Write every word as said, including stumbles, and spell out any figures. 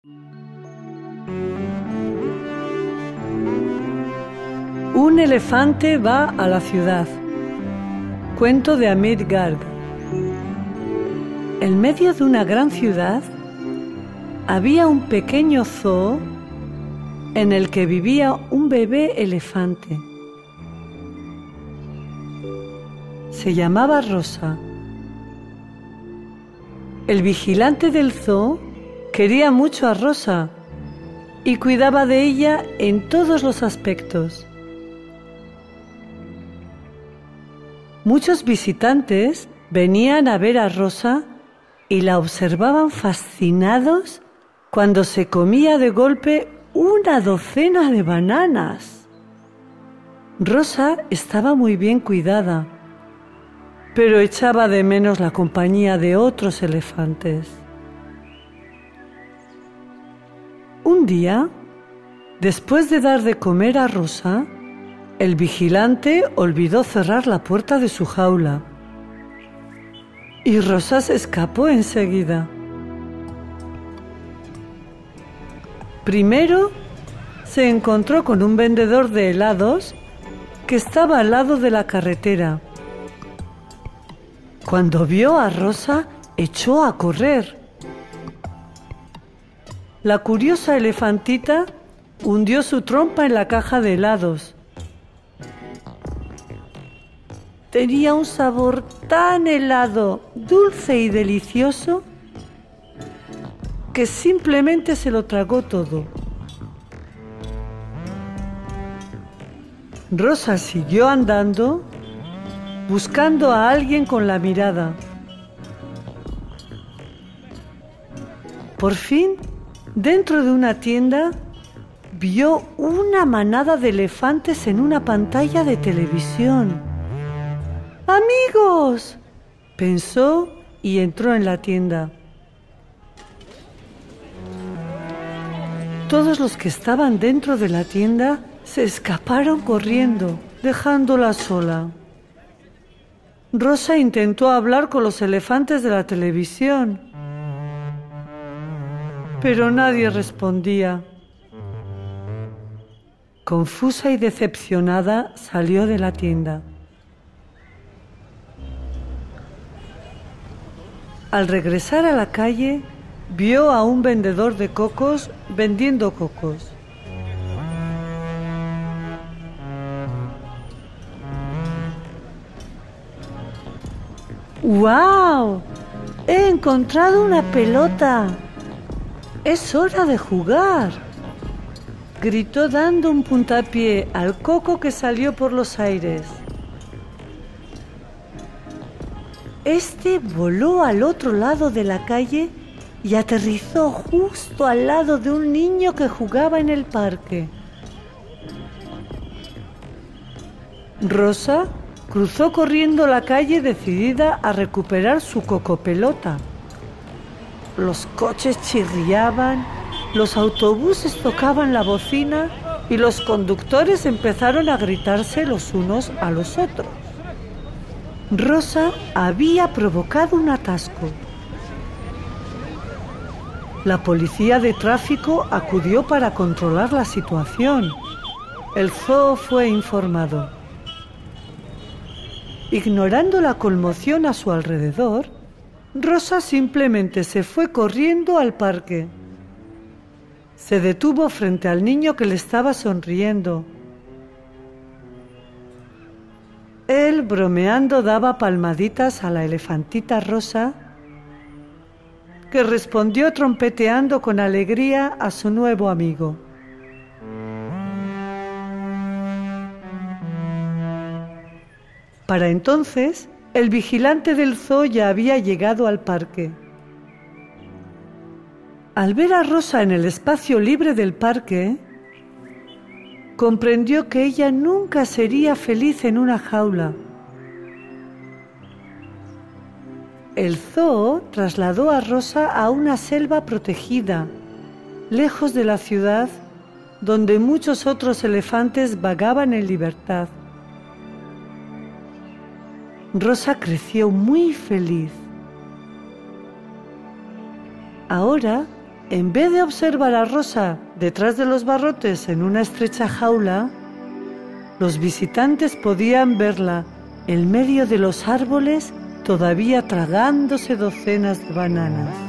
Un elefante va a la ciudad. Cuento de Amit Garg. En medio de una gran ciudad había un pequeño zoo en el que vivía un bebé elefante. Se llamaba Rosa. El vigilante del zoo quería mucho a Rosa y cuidaba de ella en todos los aspectos. Muchos visitantes venían a ver a Rosa y la observaban fascinados cuando se comía de golpe una docena de bananas. Rosa estaba muy bien cuidada, pero echaba de menos la compañía de otros elefantes. Un día, después de dar de comer a Rosa, el vigilante olvidó cerrar la puerta de su jaula y Rosa se escapó enseguida. Primero se encontró con un vendedor de helados que estaba al lado de la carretera. Cuando vio a Rosa, echó a correr. La curiosa elefantita hundió su trompa en la caja de helados. Tenía un sabor tan helado, dulce y delicioso que simplemente se lo tragó todo. Rosa siguió andando, buscando a alguien con la mirada. Por fin, dentro de una tienda, vio una manada de elefantes en una pantalla de televisión. ¡Amigos!, pensó y entró en la tienda. Todos los que estaban dentro de la tienda se escaparon corriendo, dejándola sola. Rosa intentó hablar con los elefantes de la televisión, pero nadie respondía. Confusa y decepcionada, salió de la tienda. Al regresar a la calle, vio a un vendedor de cocos vendiendo cocos. ¡Guau! ¡He encontrado una pelota! ¡Es hora de jugar!, gritó dando un puntapié al coco que salió por los aires. Este voló al otro lado de la calle y aterrizó justo al lado de un niño que jugaba en el parque. Rosa cruzó corriendo la calle decidida a recuperar su cocopelota. Los coches chirriaban, los autobuses tocaban la bocina y los conductores empezaron a gritarse los unos a los otros. Rosa había provocado un atasco. La policía de tráfico acudió para controlar la situación. El zoo fue informado. Ignorando la conmoción a su alrededor, Rosa simplemente se fue corriendo al parque. Se detuvo frente al niño que le estaba sonriendo. Él, bromeando, daba palmaditas a la elefantita Rosa, que respondió trompeteando con alegría a su nuevo amigo. Para entonces, el vigilante del zoo ya había llegado al parque. Al ver a Rosa en el espacio libre del parque, comprendió que ella nunca sería feliz en una jaula. El zoo trasladó a Rosa a una selva protegida, lejos de la ciudad, donde muchos otros elefantes vagaban en libertad. Rosa creció muy feliz. Ahora en vez de observar a Rosa detrás de los barrotes en una estrecha jaula, los visitantes podían verla en medio de los árboles todavía tragándose docenas de bananas.